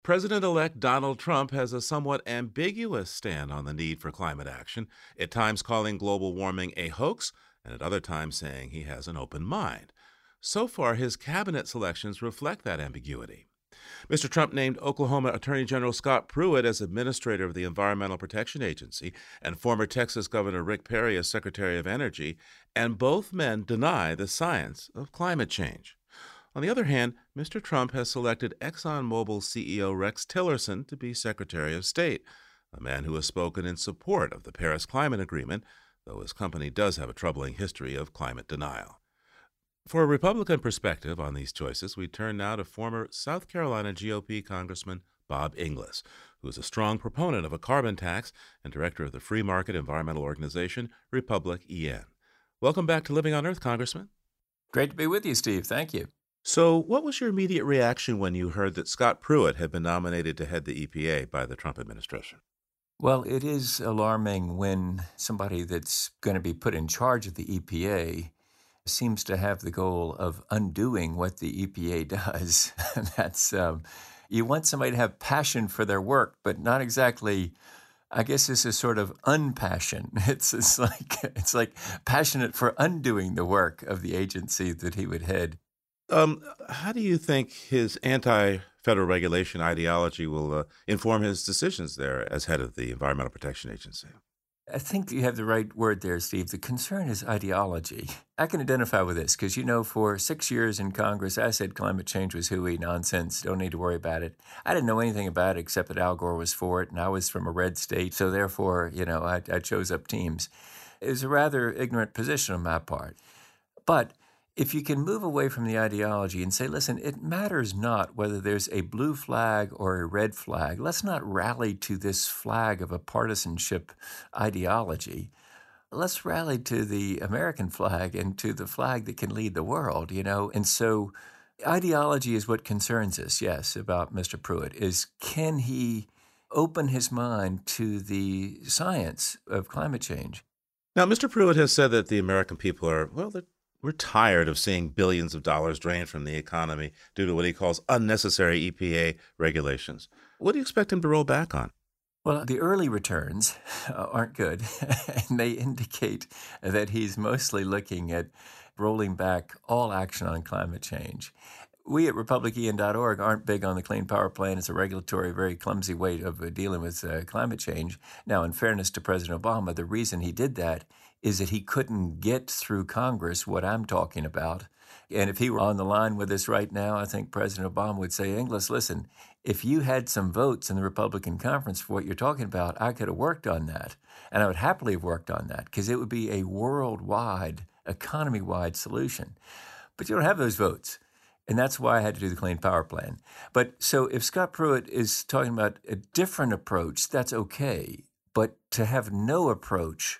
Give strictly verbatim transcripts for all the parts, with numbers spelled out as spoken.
President-elect Donald Trump has a somewhat ambiguous stand on the need for climate action, at times calling global warming a hoax, and at other times saying he has an open mind. So far, his cabinet selections reflect that ambiguity. Mister Trump named Oklahoma Attorney General Scott Pruitt as administrator of the Environmental Protection Agency and former Texas Governor Rick Perry as Secretary of Energy, and both men deny the science of climate change. On the other hand, Mister Trump has selected ExxonMobil C E O Rex Tillerson to be Secretary of State, a man who has spoken in support of the Paris Climate Agreement, though his company does have a troubling history of climate denial. For a Republican perspective on these choices, we turn now to former South Carolina G O P Congressman Bob Inglis, who is a strong proponent of a carbon tax and director of the free market environmental organization Republic E N. Welcome back to Living on Earth, Congressman. Great to be with you, Steve. Thank you. So, what was your immediate reaction when you heard that Scott Pruitt had been nominated to head the E P A by the Trump administration? Well, it is alarming when somebody that's going to be put in charge of the E P A seems to have the goal of undoing what the E P A does. That's um, you want somebody to have passion for their work, but not exactly. I guess this is sort of unpassion. It's it's like it's like passionate for undoing the work of the agency that he would head. Um, how do you think his anti-federal regulation ideology will uh, inform his decisions there as head of the Environmental Protection Agency? I think you have the right word there, Steve. The concern is ideology. I can identify with this because, you know, for six years in Congress, I said climate change was hooey nonsense. Don't need to worry about it. I didn't know anything about it except that Al Gore was for it, and I was from a red state. So therefore, you know, I, I chose up teams. It was a rather ignorant position on my part. But if you can move away from the ideology and say, listen, it matters not whether there's a blue flag or a red flag. Let's not rally to this flag of a partisanship ideology. Let's rally to the American flag and to the flag that can lead the world, you know? And so ideology is what concerns us, yes, about Mister Pruitt, is can he open his mind to the science of climate change? Now, Mister Pruitt has said that the American people are, well, they're We're tired of seeing billions of dollars drained from the economy due to what he calls unnecessary E P A regulations. What do you expect him to roll back on? Well, the early returns aren't good, and they indicate that he's mostly looking at rolling back all action on climate change. We at Republic E N dot org aren't big on the Clean Power Plan. It's a regulatory, very clumsy way of uh, dealing with uh, climate change. Now, in fairness to President Obama, the reason he did that is that he couldn't get through Congress what I'm talking about. And if he were on the line with us right now, I think President Obama would say, Inglis, listen, if you had some votes in the Republican conference for what you're talking about, I could have worked on that. And I would happily have worked on that because it would be a worldwide, economy-wide solution. But you don't have those votes. And that's why I had to do the Clean Power Plan. But so if Scott Pruitt is talking about a different approach, that's okay. But to have no approach,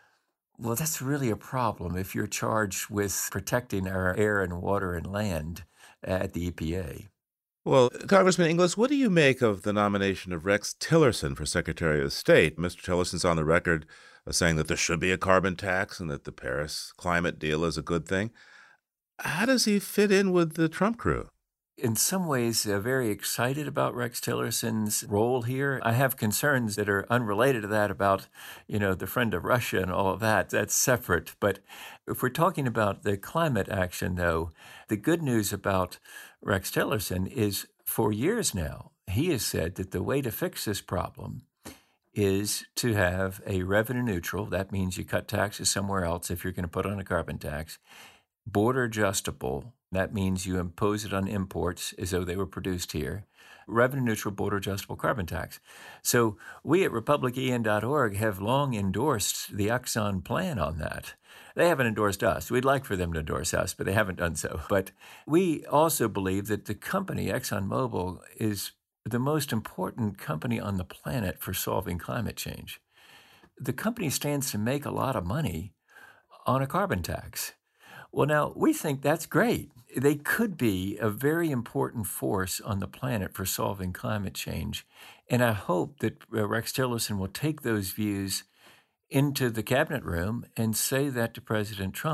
well, that's really a problem if you're charged with protecting our air and water and land at the E P A. Well, Congressman Inglis, what do you make of the nomination of Rex Tillerson for Secretary of State? Mister Tillerson's on the record uh, saying that there should be a carbon tax and that the Paris climate deal is a good thing. How does he fit in with the Trump crew? In some ways, uh, very excited about Rex Tillerson's role here. I have concerns that are unrelated to that about, you know, the friend of Russia and all of that. That's separate. But if we're talking about the climate action, though, the good news about Rex Tillerson is for years now, he has said that the way to fix this problem is to have a revenue neutral. That means you cut taxes somewhere else if you're going to put on a carbon tax. Border adjustable, that means you impose it on imports as though they were produced here. Revenue neutral, border adjustable carbon tax. So we at Republic E N dot org have long endorsed the Exxon plan on that. They haven't endorsed us. We'd like for them to endorse us, but they haven't done so. But we also believe that the company, ExxonMobil, is the most important company on the planet for solving climate change. The company stands to make a lot of money on a carbon tax. Well, now, we think that's great. They could be a very important force on the planet for solving climate change. And I hope that uh, Rex Tillerson will take those views into the cabinet room and say that to President Trump.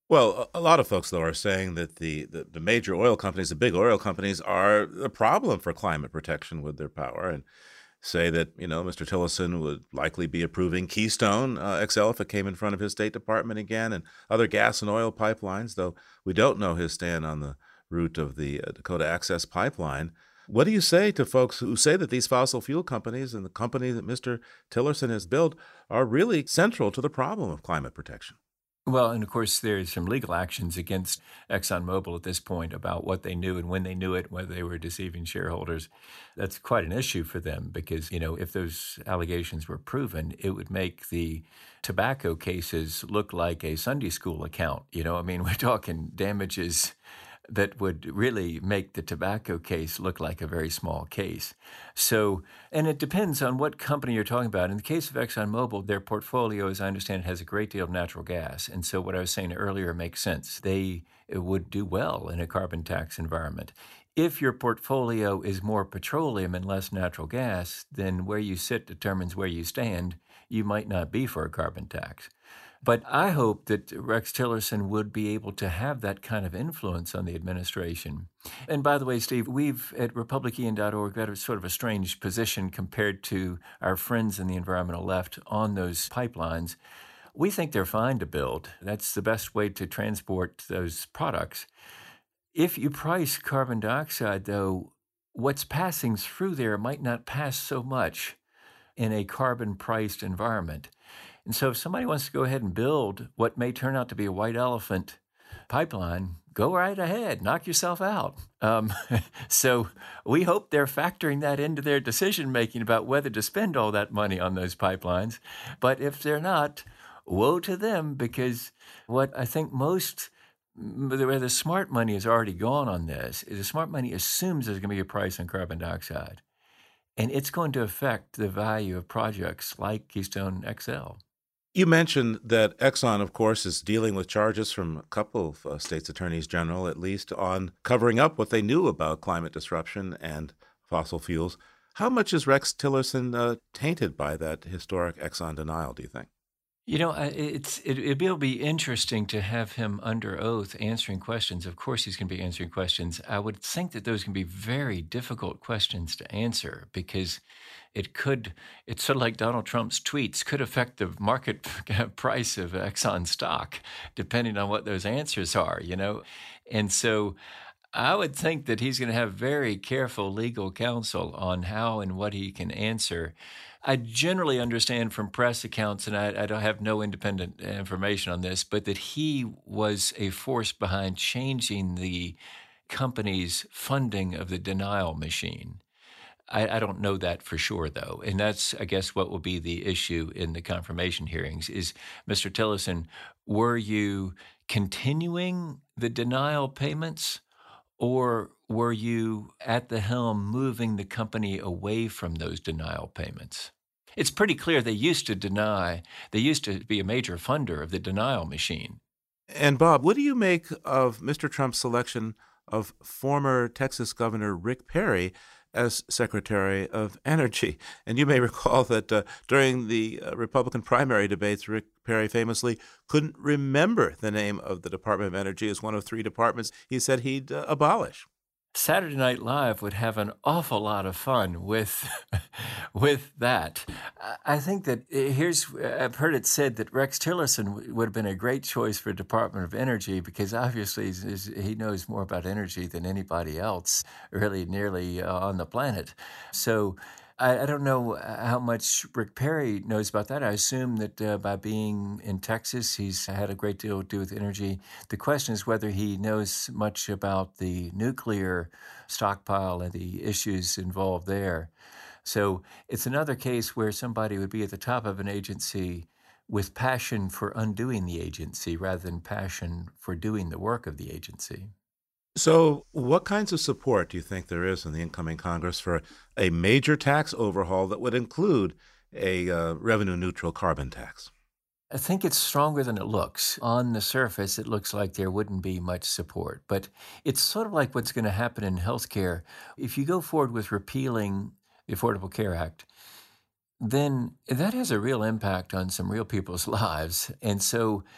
Well, a a lot of folks, though, are saying that the, the, the major oil companies, the big oil companies, are a problem for climate protection with their power, and say that, you know, mister Tillerson would likely be approving Keystone uh, X L if it came in front of his State Department again, and other gas and oil pipelines, though we don't know his stand on the route of the uh, Dakota Access Pipeline. What do you say to folks who say that these fossil fuel companies and the company that mister Tillerson has built are really central to the problem of climate protection? Well, and of course, there's some legal actions against ExxonMobil at this point about what they knew and when they knew it, whether they were deceiving shareholders. That's quite an issue for them because, you know, if those allegations were proven, it would make the tobacco cases look like a Sunday school account. You know, I mean, we're talking damages that would really make the tobacco case look like a very small case. So, and it depends on what company you're talking about. In the case of ExxonMobil, their portfolio, as I understand it, has a great deal of natural gas. And so what I was saying earlier makes sense. They would do well in a carbon tax environment. If your portfolio is more petroleum and less natural gas, then where you sit determines where you stand. You might not be for a carbon tax. But I hope that Rex Tillerson would be able to have that kind of influence on the administration. And by the way, Steve, we've at Republican dot org got a sort of a strange position compared to our friends in the environmental left on those pipelines. We think they're fine to build. That's the best way to transport those products. If you price carbon dioxide, though, what's passing through there might not pass so much in a carbon-priced environment. And so if somebody wants to go ahead and build what may turn out to be a white elephant pipeline, go right ahead, knock yourself out. Um, so we hope they're factoring that into their decision-making about whether to spend all that money on those pipelines. But if they're not, woe to them, because what I think most, where the smart money has already gone on this, is the smart money assumes there's going to be a price on carbon dioxide. And it's going to affect the value of projects like Keystone X L. You mentioned that Exxon, of course, is dealing with charges from a couple of uh, states' attorneys general, at least, on covering up what they knew about climate disruption and fossil fuels. How much is Rex Tillerson uh, tainted by that historic Exxon denial, do you think? You know, I- it's it, it'll be interesting to have him under oath answering questions. Of course, he's going to be answering questions. I would think that those can be very difficult questions to answer because it could, it's sort of like Donald Trump's tweets, could affect the market price of Exxon stock, depending on what those answers are, you know? And so I would think that he's going to have very careful legal counsel on how and what he can answer. I generally understand from press accounts, and I, I don't have no independent information on this, but that he was a force behind changing the company's funding of the denial machine. I, I don't know that for sure, though. And that's, I guess, what will be the issue in the confirmation hearings is, mister Tillerson, were you continuing the denial payments? Or were you at the helm moving the company away from those denial payments? It's pretty clear they used to deny, they used to be a major funder of the denial machine. And Bob, what do you make of mister Trump's selection of former Texas Governor Rick Perry as Secretary of Energy? And you may recall that uh, during the uh, Republican primary debates, Rick Perry famously couldn't remember the name of the Department of Energy as one of three departments he said he'd uh, abolish. Saturday Night Live would have an awful lot of fun with with that. I I think that uh, here's I've heard it said that Rex Tillerson w- would have been a great choice for Department of Energy because obviously he's, he's- he knows more about energy than anybody else, really nearly uh, on the planet. So I, I don't know how much Rick Perry knows about that. I assume that uh, by being in Texas, he's had a great deal to do with energy. The question is whether he knows much about the nuclear stockpile and the issues involved there. So it's another case where somebody would be at the top of an agency with passion for undoing the agency rather than passion for doing the work of the agency. So, what kinds of support do you think there is in the incoming Congress for a major tax overhaul that would include a uh, revenue neutral carbon tax? I think it's stronger than it looks. On the surface, it looks like there wouldn't be much support, but it's sort of like what's going to happen in healthcare. If you go forward with repealing the Affordable Care Act, then that has a real impact on some real people's lives. And so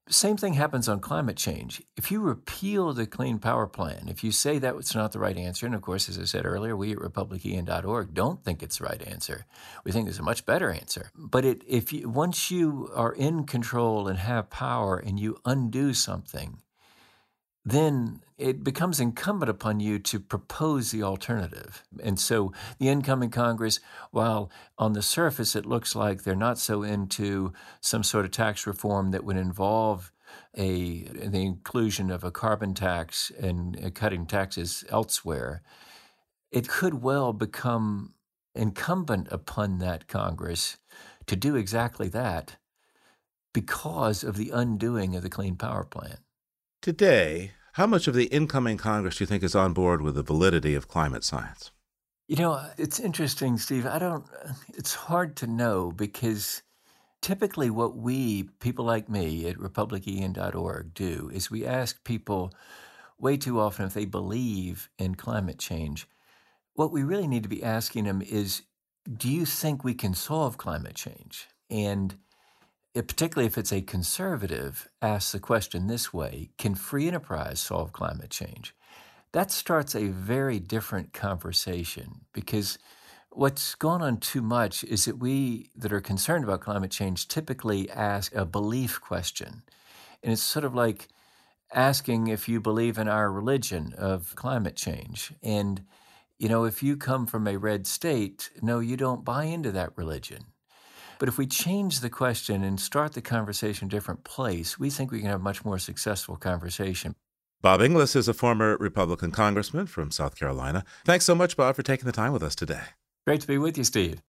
Same thing happens on climate change. If you repeal the Clean Power Plan, if you say that it's not the right answer, and of course, as I said earlier, we at Republican dot org don't think it's the right answer. We think there's a much better answer. But it, if you, once you are in control and have power and you undo something, then it becomes incumbent upon you to propose the alternative. And so the incoming Congress, while on the surface it looks like they're not so into some sort of tax reform that would involve a the inclusion of a carbon tax and cutting taxes elsewhere, it could well become incumbent upon that Congress to do exactly that because of the undoing of the Clean Power Plan. Today, how much of the incoming Congress do you think is on board with the validity of climate science? You know, it's interesting, Steve. I don't, it's hard to know because typically what we, people like me at Republican dot org, do is we ask people way too often if they believe in climate change. What we really need to be asking them is, do you think we can solve climate change? And It, particularly if it's a conservative, asks the question this way: can free enterprise solve climate change? That starts a very different conversation, because what's gone on too much is that we that are concerned about climate change typically ask a belief question. And it's sort of like asking if you believe in our religion of climate change. And, you know, if you come from a red state, no, you don't buy into that religion. But if we change the question and start the conversation in a different place, we think we can have a much more successful conversation. Bob Inglis is a former Republican congressman from South Carolina. Thanks so much, Bob, for taking the time with us today. Great to be with you, Steve.